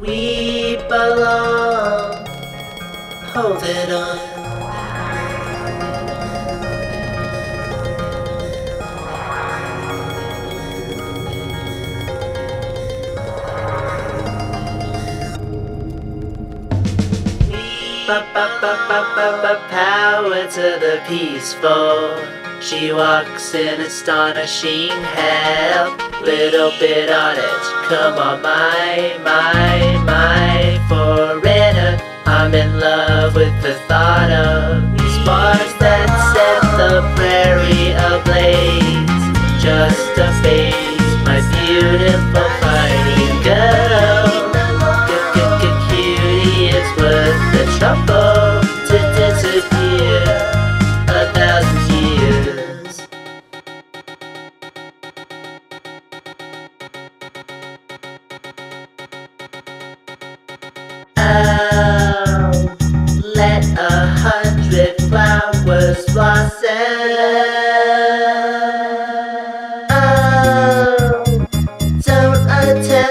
We belong. Hold it on. Power to the peaceful. She walks in astonishing health. Little bit on it. Come on, my foreigner. I'm in love with the thought of sparks that set the prairie ablaze. Just a phase, my beautiful fighting girl. Cutie is worth the trouble to disappear 1,000 years. Oh, let 100 flowers blossom. Oh, don't attempt